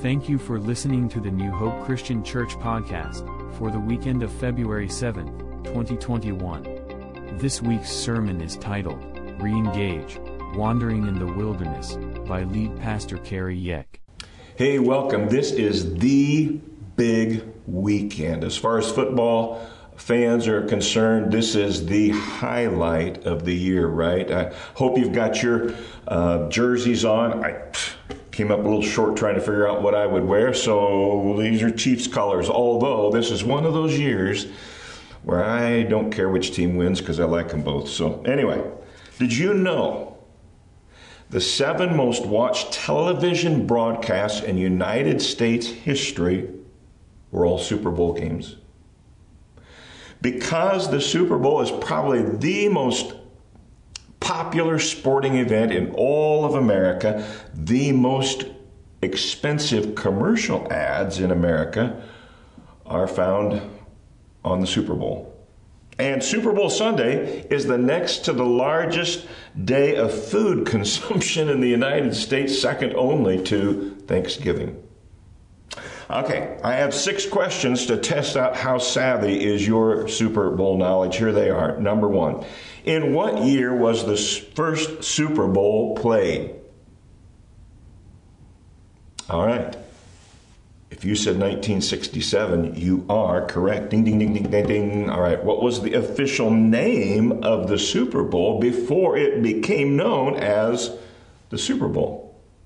Thank you for listening to the New Hope Christian Church podcast for the weekend of February 7th, 2021. This week's sermon is titled, Re-Engage, Wandering in the Wilderness, by lead pastor Kerry Yeck. Hey, welcome. This is the big weekend. As far as football fans are concerned, this is the highlight of the year, right? I hope you've got your jerseys on. I came up a little short trying to figure out what I would wear, so these are Chiefs colors, although this is one of those years where I don't care which team wins because I like them both. So anyway, did you know the 7 most watched television broadcasts in United States history were all Super Bowl games? Because the Super Bowl is probably the most popular sporting event in all of America, the most expensive commercial ads in America are found on the Super Bowl. And Super Bowl Sunday is the next to the largest day of food consumption in the United States, second only to Thanksgiving. Okay, I have 6 questions to test out how savvy is your Super Bowl knowledge. Here they are. Number 1, in what year was the first Super Bowl played? All right. If you said 1967, you are correct. Ding, ding, ding, ding, ding, ding. All right. What was the official name of the Super Bowl before it became known as the Super Bowl?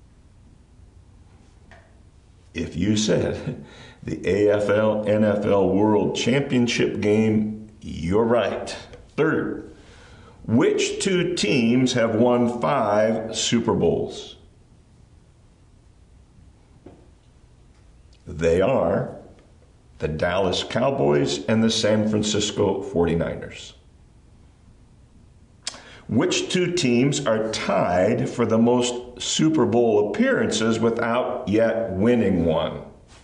If you said the AFL NFL World Championship game, you're right. Third, which 2 teams have won 5 Super Bowls? They are the Dallas Cowboys and the San Francisco 49ers. Which 2 teams are tied for the most Super Bowl appearances without yet winning one?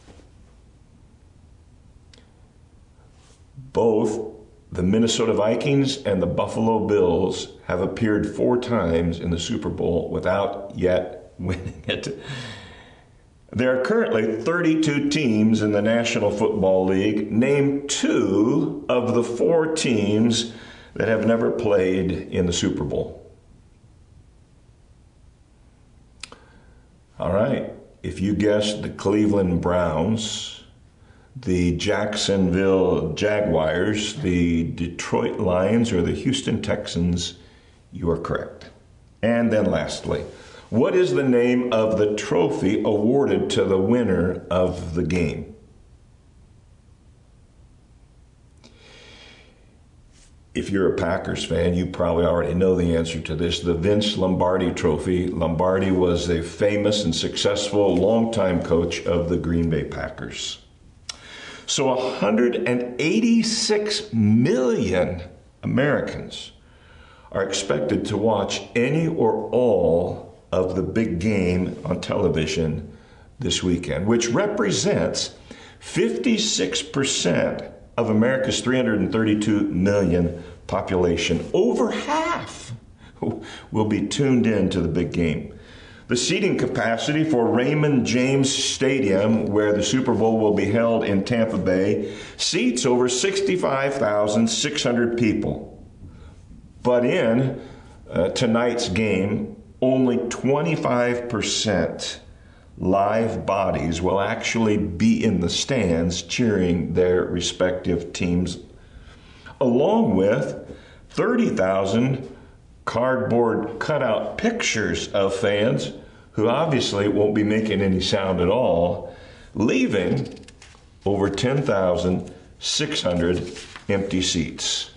Both the Minnesota Vikings and the Buffalo Bills have appeared 4 times in the Super Bowl without yet winning it. There are currently 32 teams in the National Football League. Name 2 of the 4 teams that have never played in the Super Bowl. All right. If you guessed the Cleveland Browns, the Jacksonville Jaguars, the Detroit Lions, or the Houston Texans, you are correct. And then lastly, what is the name of the trophy awarded to the winner of the game? If you're a Packers fan, you probably already know the answer to this. The Vince Lombardi Trophy. Lombardi was a famous and successful longtime coach of the Green Bay Packers. So 186 million Americans are expected to watch any or all of the big game on television this weekend, which represents 56% of America's 332 million population. Over half will be tuned in to the big game. The seating capacity for Raymond James Stadium, where the Super Bowl will be held in Tampa Bay, seats over 65,600 people. But in tonight's game, only 25% live bodies will actually be in the stands cheering their respective teams, along with 30,000 cardboard cutout pictures of fans who obviously won't be making any sound at all, leaving over 10,600 empty seats.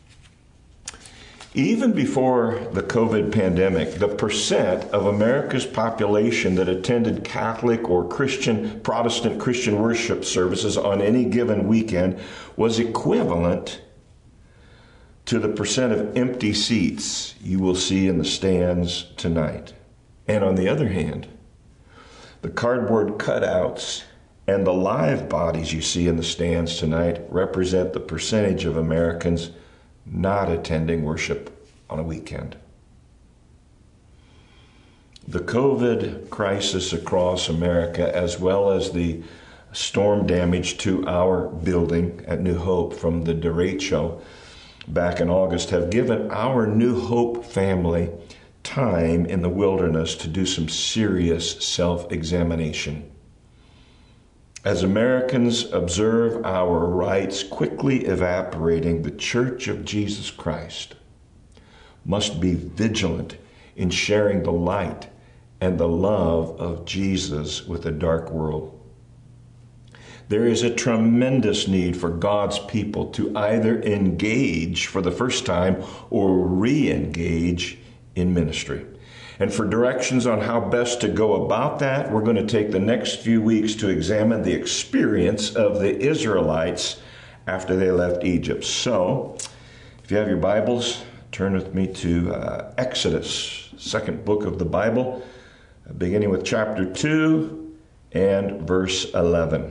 Even before the COVID pandemic, the percent of America's population that attended Catholic or Protestant Christian worship services on any given weekend was equivalent to the percent of empty seats you will see in the stands tonight. And on the other hand, the cardboard cutouts and the live bodies you see in the stands tonight represent the percentage of Americans not attending worship on a weekend. The COVID crisis across America, as well as the storm damage to our building at New Hope from the derecho back in August, have given our New Hope family time in the wilderness to do some serious self-examination. As Americans observe our rights quickly evaporating, the Church of Jesus Christ must be vigilant in sharing the light and the love of Jesus with a dark world. There is a tremendous need for God's people to either engage for the first time or re-engage in ministry. And for directions on how best to go about that, we're going to take the next few weeks to examine the experience of the Israelites after they left Egypt. So, if you have your Bibles, turn with me to Exodus, second book of the Bible, beginning with chapter 2 and verse 11.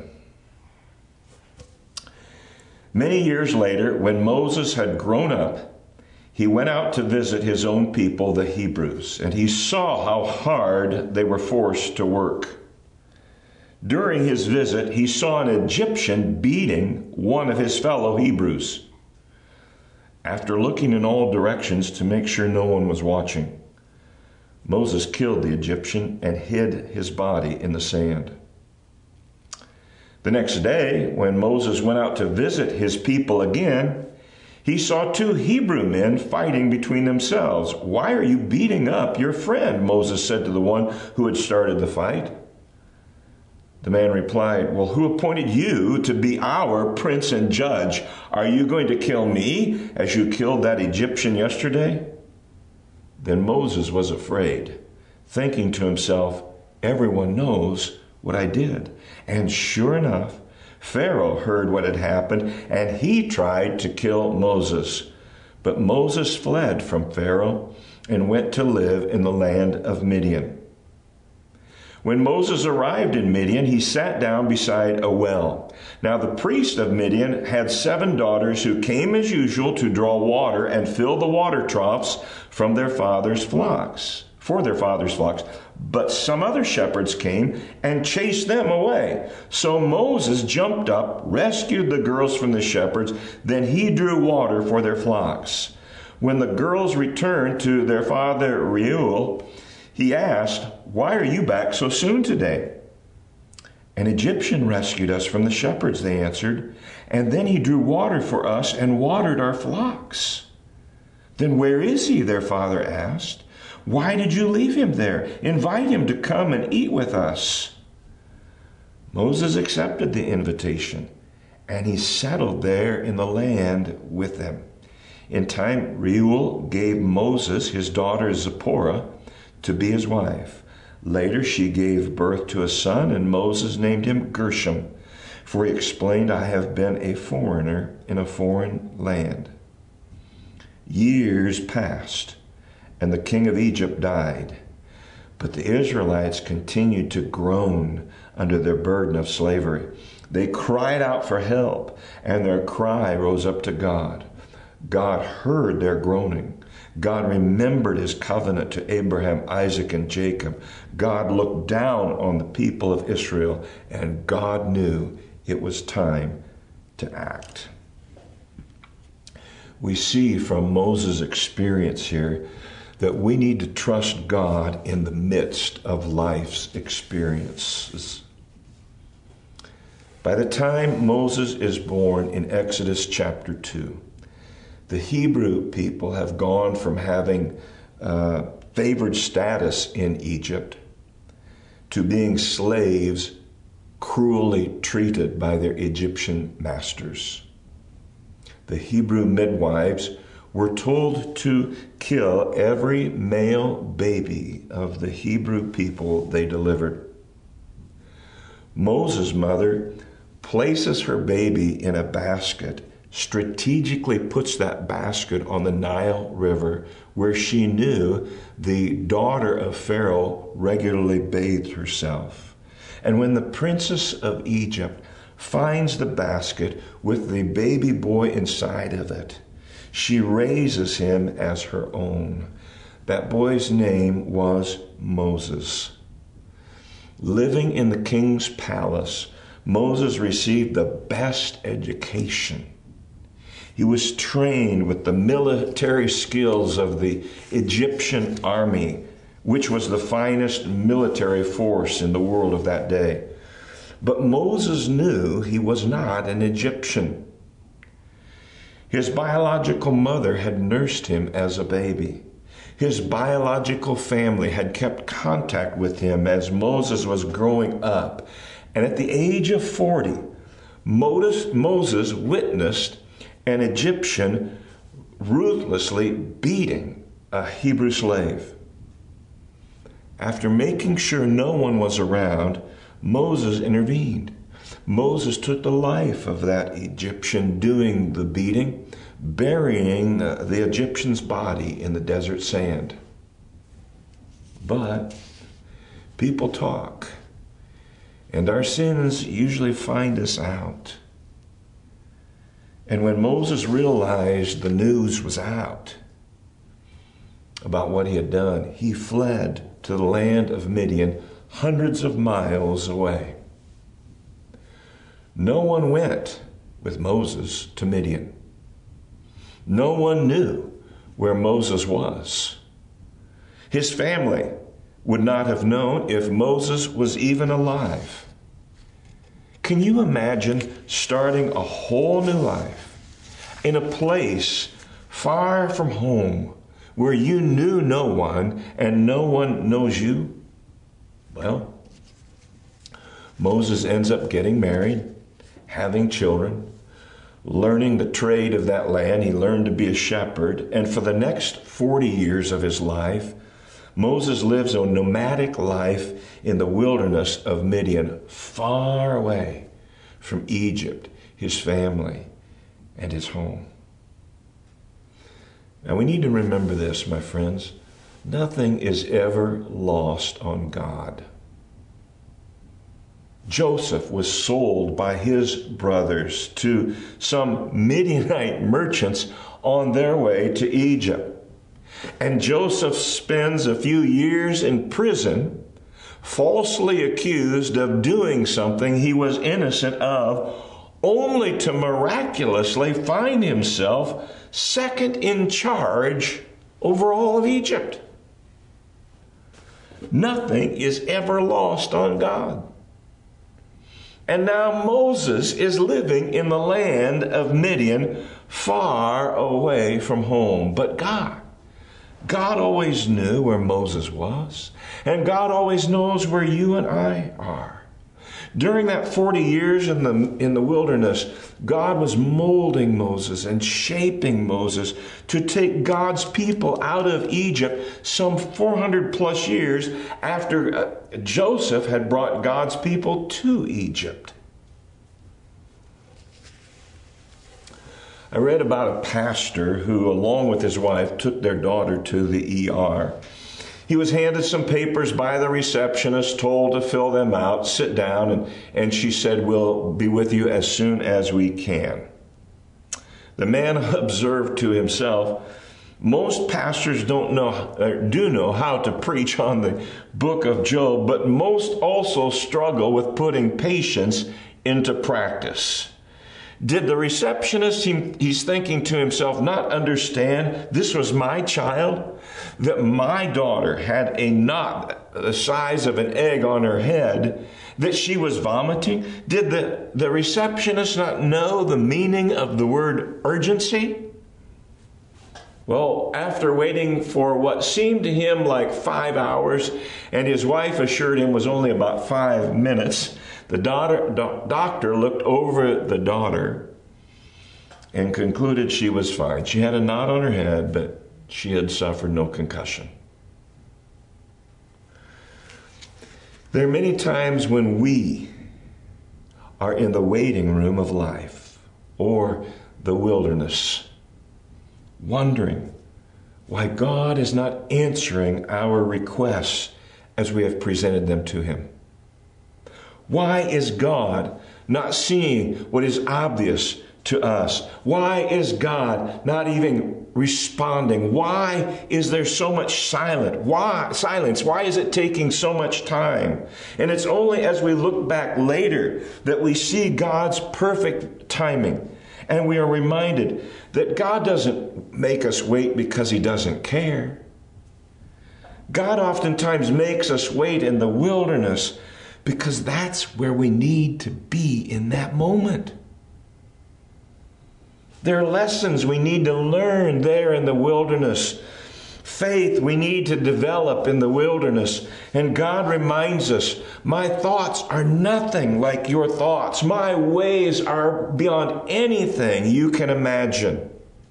Many years later, when Moses had grown up, he went out to visit his own people, the Hebrews, and he saw how hard they were forced to work. During his visit, he saw an Egyptian beating one of his fellow Hebrews. After looking in all directions to make sure no one was watching, Moses killed the Egyptian and hid his body in the sand. The next day, when Moses went out to visit his people again, he saw two Hebrew men fighting between themselves. "Why are you beating up your friend?" Moses said to the one who had started the fight. The man replied, "Well, who appointed you to be our prince and judge? Are you going to kill me as you killed that Egyptian yesterday?" Then Moses was afraid, thinking to himself, "Everyone knows what I did." And sure enough, Pharaoh heard what had happened, and he tried to kill Moses. But Moses fled from Pharaoh and went to live in the land of Midian. When Moses arrived in Midian, he sat down beside a well. Now the priest of Midian had 7 daughters who came as usual to draw water and fill the water troughs for their father's flocks. But some other shepherds came and chased them away. So Moses jumped up, rescued the girls from the shepherds, then he drew water for their flocks. When the girls returned to their father Reuel, he asked, "Why are you back so soon today?" "An Egyptian rescued us from the shepherds," they answered, "and then he drew water for us and watered our flocks." "Then where is he?" their father asked. "Why did you leave him there? Invite him to come and eat with us." Moses accepted the invitation, and he settled there in the land with them. In time, Reuel gave Moses his daughter Zipporah to be his wife. Later, she gave birth to a son, and Moses named him Gershom, for he explained, "I have been a foreigner in a foreign land." Years passed, and the king of Egypt died. But the Israelites continued to groan under their burden of slavery. They cried out for help, and their cry rose up to God. God heard their groaning. God remembered his covenant to Abraham, Isaac, and Jacob. God looked down on the people of Israel, and God knew it was time to act. We see from Moses' experience here that we need to trust God in the midst of life's experiences. By the time Moses is born in Exodus chapter 2, the Hebrew people have gone from having favored status in Egypt to being slaves cruelly treated by their Egyptian masters. The Hebrew midwives were told to kill every male baby of the Hebrew people they delivered. Moses' mother places her baby in a basket, strategically puts that basket on the Nile River, where she knew the daughter of Pharaoh regularly bathed herself. And when the princess of Egypt finds the basket with the baby boy inside of it, she raises him as her own. That boy's name was Moses. Living in the king's palace, Moses received the best education. He was trained with the military skills of the Egyptian army, which was the finest military force in the world of that day. But Moses knew he was not an Egyptian. His biological mother had nursed him as a baby. His biological family had kept contact with him as Moses was growing up. And at the age of 40, Moses witnessed an Egyptian ruthlessly beating a Hebrew slave. After making sure no one was around, Moses intervened. Moses took the life of that Egyptian doing the beating, burying the Egyptian's body in the desert sand. But people talk, and our sins usually find us out. And when Moses realized the news was out about what he had done, he fled to the land of Midian, hundreds of miles away. No one went with Moses to Midian. No one knew where Moses was. His family would not have known if Moses was even alive. Can you imagine starting a whole new life in a place far from home where you knew no one and no one knows you? Well, Moses ends up getting married, having children, learning the trade of that land. He learned to be a shepherd. And for the next 40 years of his life, Moses lives a nomadic life in the wilderness of Midian, far away from Egypt, his family, and his home. Now we need to remember this, my friends. Nothing is ever lost on God. Joseph was sold by his brothers to some Midianite merchants on their way to Egypt. And Joseph spends a few years in prison, falsely accused of doing something he was innocent of, only to miraculously find himself second in charge over all of Egypt. Nothing is ever lost on God. And now Moses is living in the land of Midian, far away from home. But God always knew where Moses was. And God always knows where you and I are. During that 40 years in the wilderness, God was molding Moses and shaping Moses to take God's people out of Egypt some 400 plus years after Joseph had brought God's people to Egypt. I read about a pastor who, along with his wife, took their daughter to the ER. He was handed some papers by the receptionist, told to fill them out, sit down, and she said, "We'll be with you as soon as we can." The man observed to himself, most pastors do know how to preach on the book of Job, but most also struggle with putting patience into practice. Did the receptionist, he's thinking to himself, not understand this was my child? That my daughter had a knot the size of an egg on her head, that she was vomiting? Did the receptionist not know the meaning of the word urgency? Well, after waiting for what seemed to him like 5 hours, and his wife assured him was only about 5 minutes, the doctor looked over the daughter and concluded she was fine. She had a knot on her head, but she had suffered no concussion. There are many times when we are in the waiting room of life or the wilderness, wondering why God is not answering our requests as we have presented them to Him. Why is God not seeing what is obvious to us? Why is God not even responding? Why is there so much silence? Why is it taking so much time? And it's only as we look back later that we see God's perfect timing. And we are reminded that God doesn't make us wait because He doesn't care. God oftentimes makes us wait in the wilderness because that's where we need to be in that moment. There are lessons we need to learn there in the wilderness. Faith we need to develop in the wilderness. And God reminds us, my thoughts are nothing like your thoughts. My ways are beyond anything you can imagine.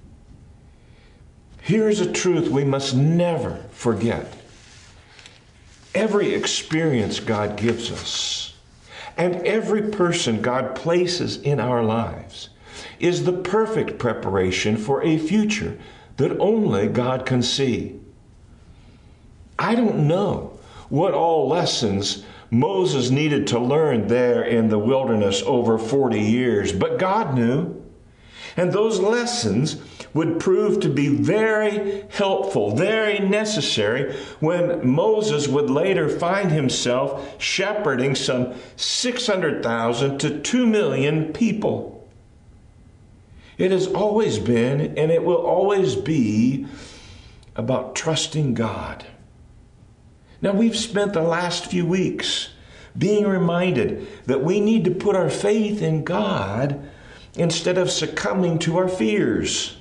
Here's a truth we must never forget. Every experience God gives us and every person God places in our lives is the perfect preparation for a future that only God can see. I don't know what all lessons Moses needed to learn there in the wilderness over 40 years, but God knew. And those lessons would prove to be very helpful, very necessary when Moses would later find himself shepherding some 600,000 to 2 million people. It has always been, and it will always be, about trusting God. Now, we've spent the last few weeks being reminded that we need to put our faith in God instead of succumbing to our fears.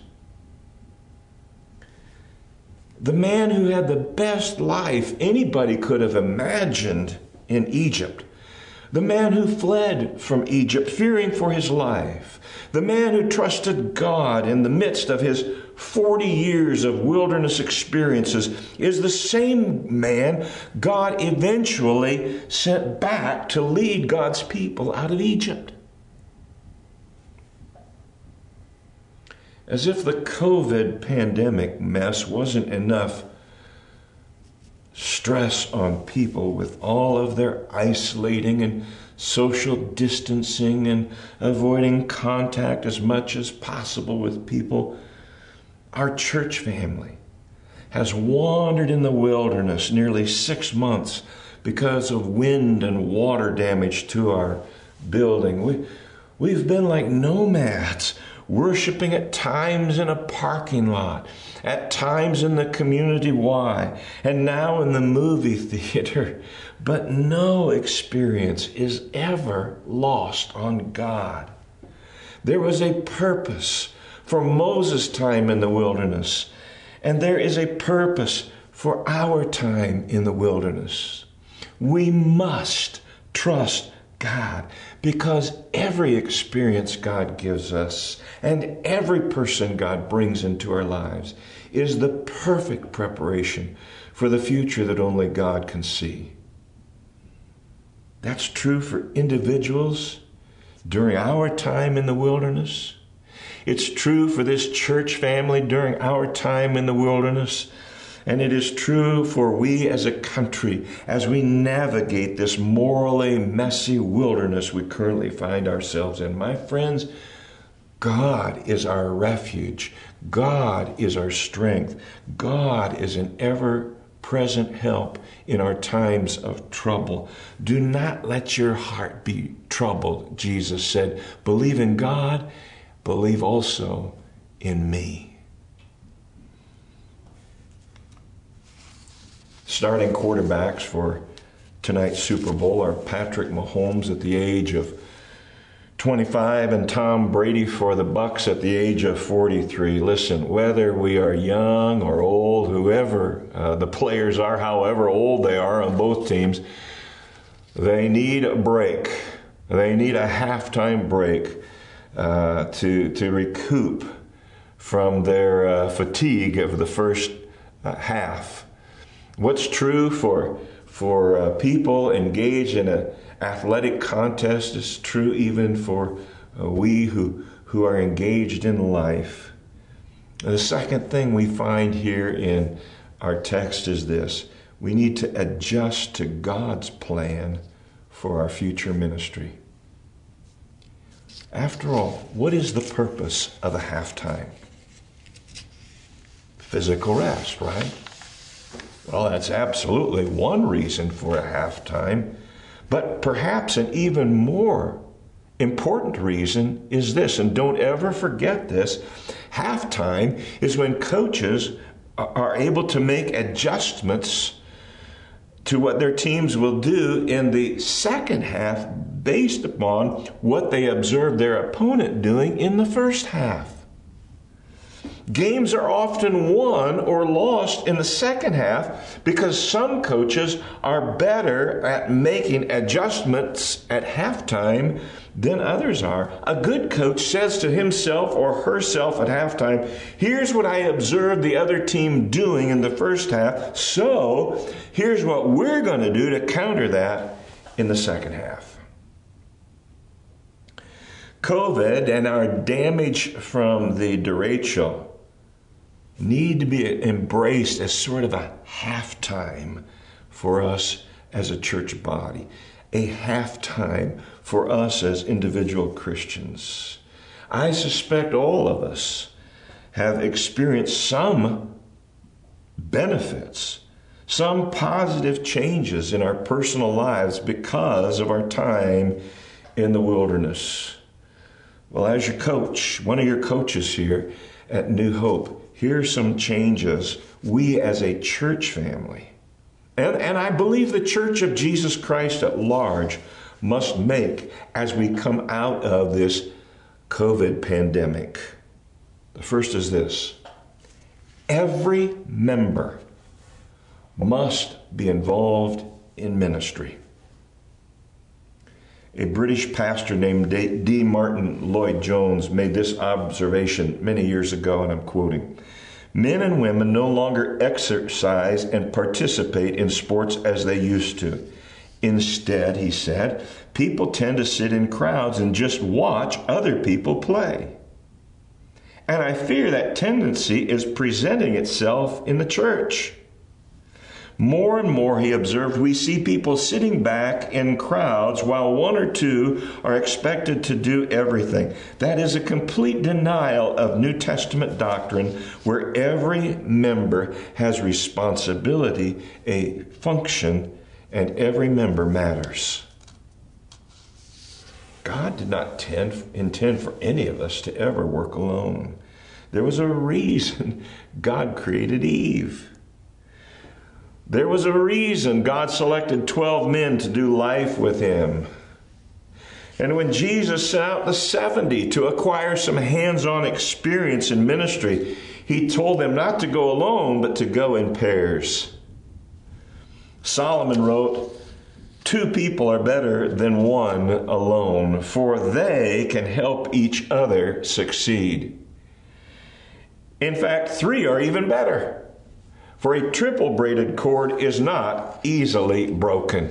The man who had the best life anybody could have imagined in Egypt, the man who fled from Egypt fearing for his life, the man who trusted God in the midst of his 40 years of wilderness experiences, is the same man God eventually sent back to lead God's people out of Egypt. As if the COVID pandemic mess wasn't enough stress on people with all of their isolating and social distancing and avoiding contact as much as possible with people, our church family has wandered in the wilderness nearly 6 months because of wind and water damage to our building. We've been like nomads, worshiping at times in a parking lot, at times in the community Y, and now in the movie theater. But no experience is ever lost on God. There was a purpose for Moses' time in the wilderness, and there is a purpose for our time in the wilderness. We must trust God, because every experience God gives us and every person God brings into our lives is the perfect preparation for the future that only God can see. That's true for individuals during our time in the wilderness. It's true for this church family during our time in the wilderness. And it is true for we as a country as we navigate this morally messy wilderness we currently find ourselves in. My friends, God is our refuge. God is our strength. God is an ever-present help in our times of trouble. Do not let your heart be troubled, Jesus said. Believe in God, believe also in me. Starting quarterbacks for tonight's Super Bowl are Patrick Mahomes at the age of 25 and Tom Brady for the Bucs at the age of 43. Listen, whether we are young or old, whoever the players are, however old they are on both teams, they need a break. They need a halftime break to recoup from their fatigue of the first half. What's true for people engaged in an athletic contest is true even for we who are engaged in life. The second thing we find here in our text is this: we need to adjust to God's plan for our future ministry. After all, what is the purpose of a halftime? Physical rest, right? Well, that's absolutely one reason for a halftime. But perhaps an even more important reason is this, and don't ever forget this. Halftime is when coaches are able to make adjustments to what their teams will do in the second half based upon what they observed their opponent doing in the first half. Games are often won or lost in the second half because some coaches are better at making adjustments at halftime than others are. A good coach says to himself or herself at halftime, here's what I observed the other team doing in the first half, so here's what we're going to do to counter that in the second half. COVID and our damage from the derecho need to be embraced as sort of a halftime for us as a church body, a halftime for us as individual Christians. I suspect all of us have experienced some benefits, some positive changes in our personal lives because of our time in the wilderness. Well, as your coach, one of your coaches here at New Hope, here's some changes we as a church family, and I believe the Church of Jesus Christ at large, must make as we come out of this COVID pandemic. The first is this: every member must be involved in ministry. A British pastor named D. Martin Lloyd-Jones made this observation many years ago, and I'm quoting, "Men and women no longer exercise and participate in sports as they used to. Instead," he said, "people tend to sit in crowds and just watch other people play. And I fear that tendency is presenting itself in the church. More and more," he observed, "we see people sitting back in crowds while one or two are expected to do everything. That is a complete denial of New Testament doctrine where every member has responsibility, a function, and every member matters." God did not intend for any of us to ever work alone. There was a reason God created Eve. There was a reason God selected 12 men to do life with him. And when Jesus sent out the 70 to acquire some hands-on experience in ministry, he told them not to go alone, but to go in pairs. Solomon wrote, "Two people are better than one alone, for they can help each other succeed. In fact, three are even better. For a triple braided cord is not easily broken."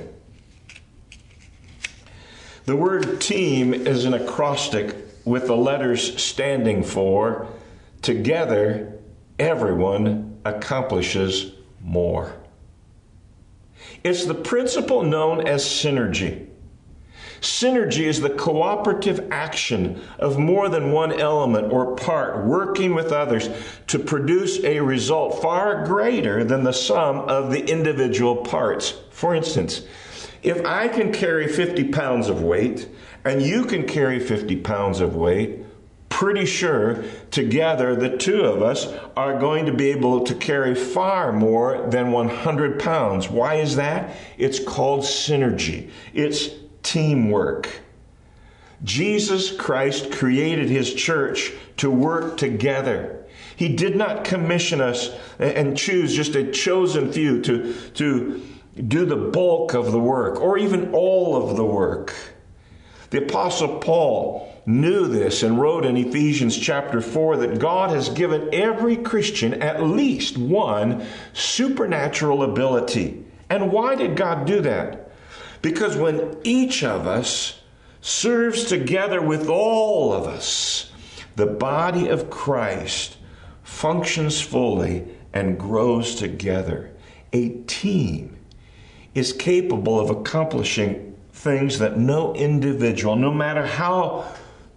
The word team is an acrostic with the letters standing for together, everyone accomplishes more. It's the principle known as synergy. Synergy is the cooperative action of more than one element or part working with others to produce a result far greater than the sum of the individual parts. For instance, if I can carry 50 pounds of weight and you can carry 50 pounds of weight, pretty sure together the two of us are going to be able to carry far more than 100 pounds. Why is that? It's called synergy. It's teamwork. Jesus Christ created his church to work together. He did not commission us and choose just a chosen few to do the bulk of the work or even all of the work. The Apostle Paul knew this and wrote in Ephesians chapter 4 that God has given every Christian at least one supernatural ability. And why did God do that? Because when each of us serves together with all of us, the body of Christ functions fully and grows together. A team is capable of accomplishing things that no individual, no matter how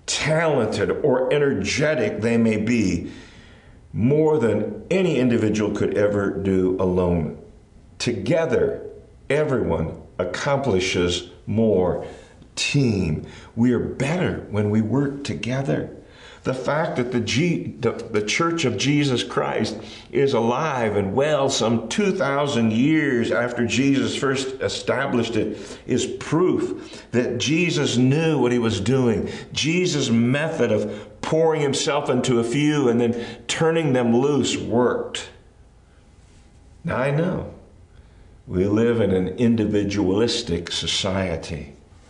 talented or energetic they may be, more than any individual could ever do alone. Together, everyone accomplishes more. Team. We are better when we work together. The fact that the Church of Jesus Christ is alive and well some 2,000 years after Jesus first established it is proof that Jesus knew what he was doing. Jesus' method of pouring himself into a few and then turning them loose worked. Now I know we live in an individualistic society,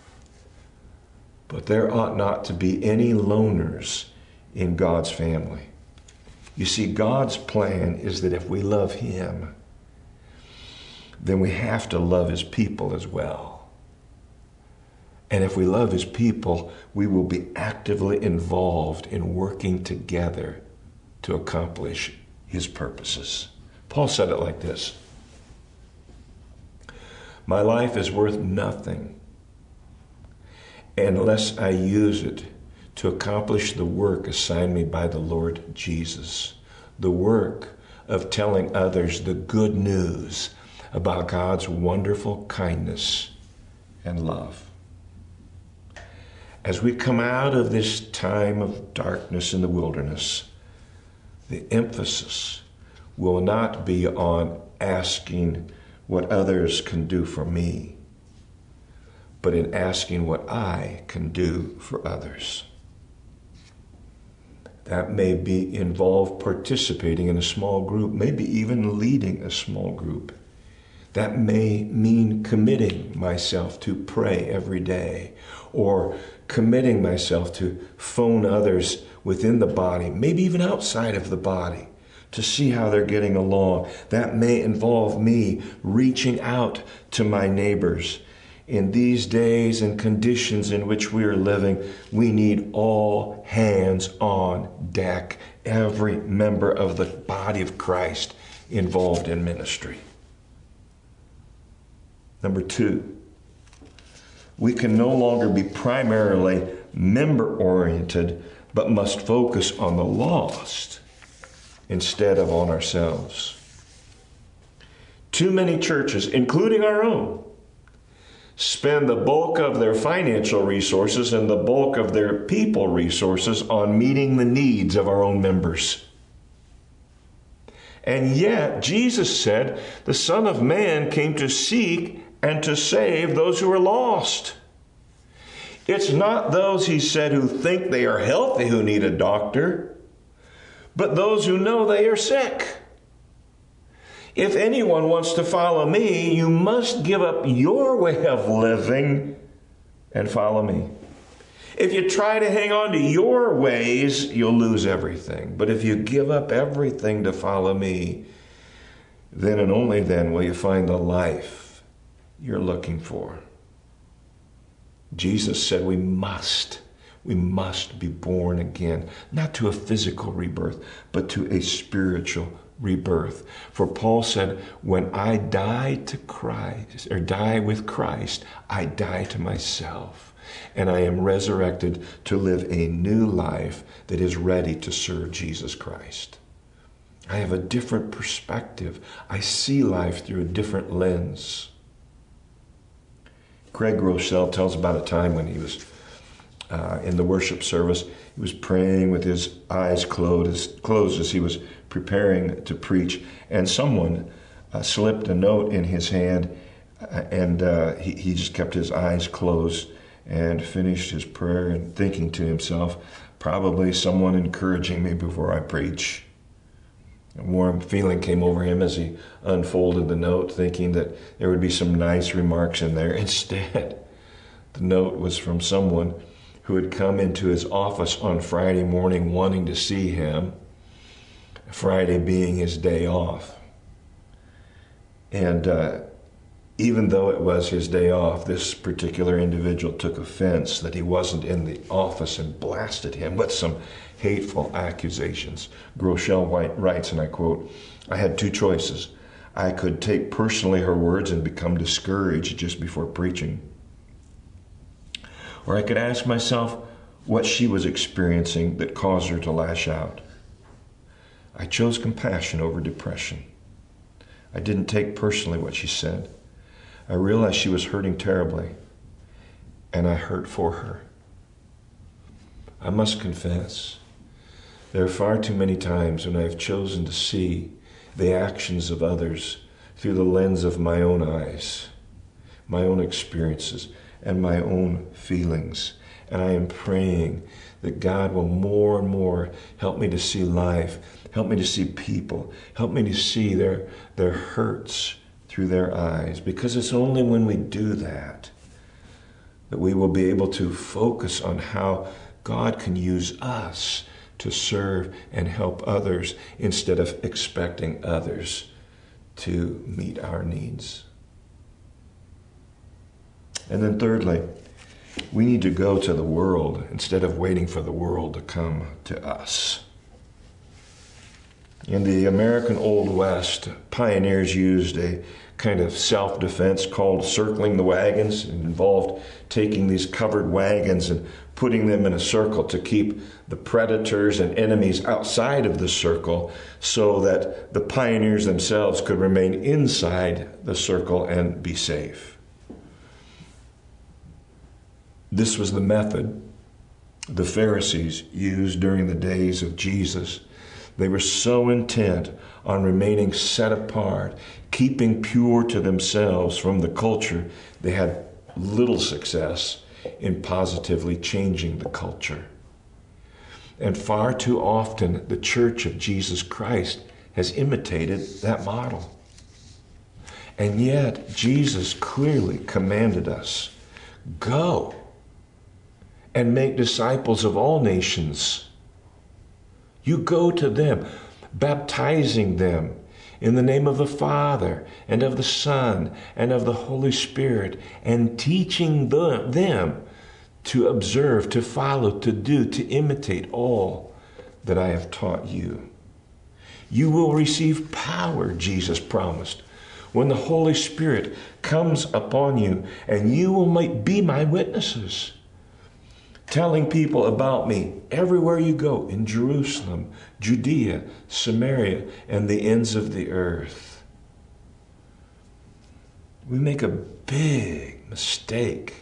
but there ought not to be any loners in God's family. You see, God's plan is that if we love him, then we have to love his people as well. And if we love his people, we will be actively involved in working together to accomplish his purposes. Paul said it like this: "My life is worth nothing unless I use it to accomplish the work assigned me by the Lord Jesus, the work of telling others the good news about God's wonderful kindness and love." As we come out of this time of darkness in the wilderness, the emphasis will not be on asking what others can do for me, but in asking what I can do for others. That may involve participating in a small group, maybe even leading a small group. That may mean committing myself to pray every day, or committing myself to phone others within the body, maybe even outside of the body, to see how they're getting along. That may involve me reaching out to my neighbors. In these days and conditions in which we are living, we need all hands on deck, every member of the body of Christ involved in ministry. Number 2, we can no longer be primarily member-oriented, but must focus on the lost instead of on ourselves. Too many churches, including our own, spend the bulk of their financial resources and the bulk of their people resources on meeting the needs of our own members. And yet, Jesus said, the Son of Man came to seek and to save those who are lost. It's not those, he said, who think they are healthy who need a doctor, but those who know they are sick. If anyone wants to follow me, you must give up your way of living and follow me. If you try to hang on to your ways, you'll lose everything. But if you give up everything to follow me, then and only then will you find the life you're looking for. Jesus said we must be born again, not to a physical rebirth, but to a spiritual rebirth. For Paul said, when I die to Christ, or die with Christ, I die to myself, and I am resurrected to live a new life that is ready to serve Jesus Christ. I have a different perspective. I see life through a different lens. Craig Groeschel tells about a time when he was in the worship service. He was praying with his eyes closed as he was preparing to preach, and someone slipped a note in his hand, and he just kept his eyes closed and finished his prayer and thinking to himself, probably someone encouraging me before I preach. A warm feeling came over him as he unfolded the note, thinking that there would be some nice remarks in there. Instead, the note was from someone who had come into his office on Friday morning wanting to see him, Friday being his day off. And even though it was his day off, this particular individual took offense that he wasn't in the office and blasted him with some hateful accusations. Groeschel writes, and I quote, "I had two choices. I could take personally her words and become discouraged just before preaching. Or I could ask myself, what she was experiencing that caused her to lash out. I chose compassion over depression. I didn't take personally what she said. I realized she was hurting terribly, and I hurt for her. I must confess, there are far too many times when I have chosen to see the actions of others through the lens of my own eyes, my own experiences, and my own feelings. And I am praying that God will more and more help me to see life, help me to see people, help me to see their hurts through their eyes. Because it's only when we do that that we will be able to focus on how God can use us to serve and help others instead of expecting others to meet our needs. And then thirdly, we need to go to the world instead of waiting for the world to come to us. In the American Old West, pioneers used a kind of self-defense called circling the wagons. It involved taking these covered wagons and putting them in a circle to keep the predators and enemies outside of the circle so that the pioneers themselves could remain inside the circle and be safe. This was the method the Pharisees used during the days of Jesus. They were so intent on remaining set apart, keeping pure to themselves from the culture, they had little success in positively changing the culture. And far too often, the Church of Jesus Christ has imitated that model. And yet, Jesus clearly commanded us, go and make disciples of all nations. You go to them, baptizing them in the name of the Father and of the Son and of the Holy Spirit, and teaching them to observe, to follow, to do, to imitate all that I have taught you. You will receive power, Jesus promised, when the Holy Spirit comes upon you, and you will be my witnesses, telling people about me everywhere you go, in Jerusalem, Judea, Samaria, and the ends of the earth. We make a big mistake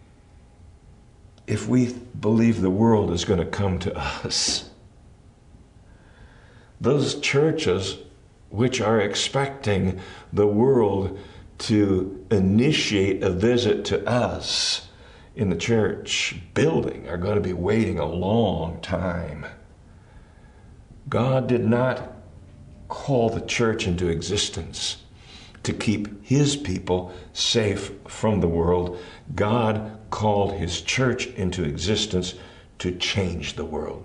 if we believe the world is going to come to us. Those churches which are expecting the world to initiate a visit to us in the church building are going to be waiting a long time. God did not call the church into existence to keep his people safe from the world. God called his church into existence to change the world.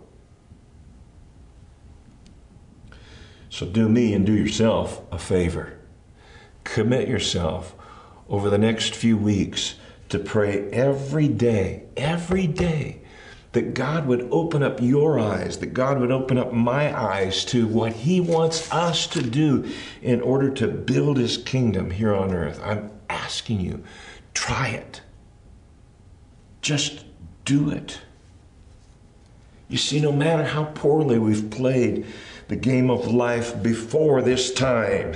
So do me and do yourself a favor. Commit yourself over the next few weeks to pray every day, that God would open up your eyes, that God would open up my eyes to what he wants us to do in order to build his kingdom here on earth. I'm asking you, try it. Just do it. You see, no matter how poorly we've played the game of life before this time,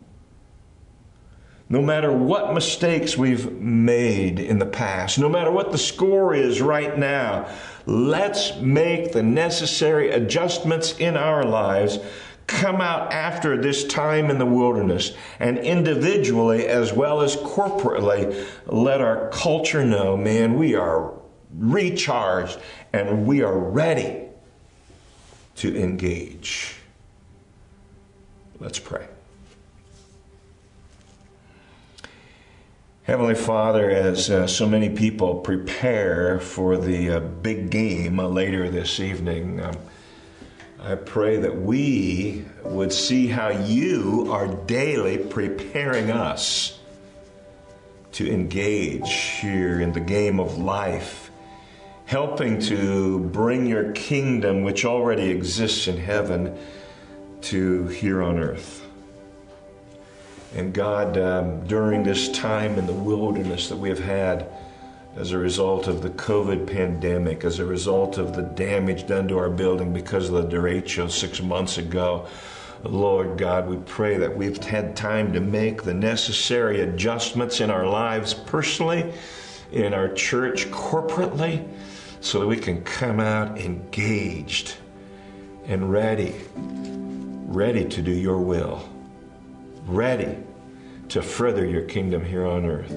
no matter what mistakes we've made in the past, no matter what the score is right now, let's make the necessary adjustments in our lives, come out after this time in the wilderness, and individually as well as corporately, let our culture know, man, we are recharged and we are ready to engage. Let's pray. Heavenly Father, as so many people prepare for the big game later this evening, I pray that we would see how you are daily preparing us to engage here in the game of life, helping to bring your kingdom, which already exists in heaven, to here on earth. And God, during this time in the wilderness that we have had, as a result of the COVID pandemic, as a result of the damage done to our building because of the derecho 6 months ago. Lord God, we pray that we've had time to make the necessary adjustments in our lives personally, in our church corporately, so that we can come out engaged and ready to do your will, ready to further your kingdom here on earth.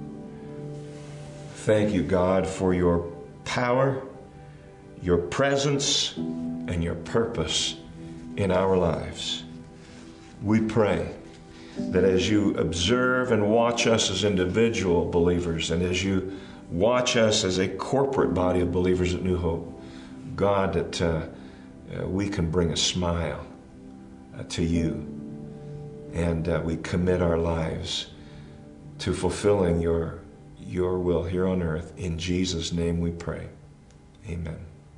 Thank you, God, for your power, your presence, and your purpose in our lives. We pray that as you observe and watch us as individual believers, and as you watch us as a corporate body of believers at New Hope, God, that we can bring a smile to you, and we commit our lives to fulfilling your will here on earth. In Jesus' name we pray. Amen.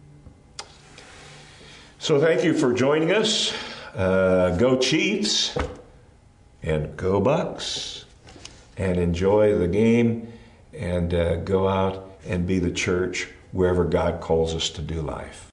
So thank you for joining us. Go Chiefs and go Bucks, and enjoy the game, and go out and be the church wherever God calls us to do life.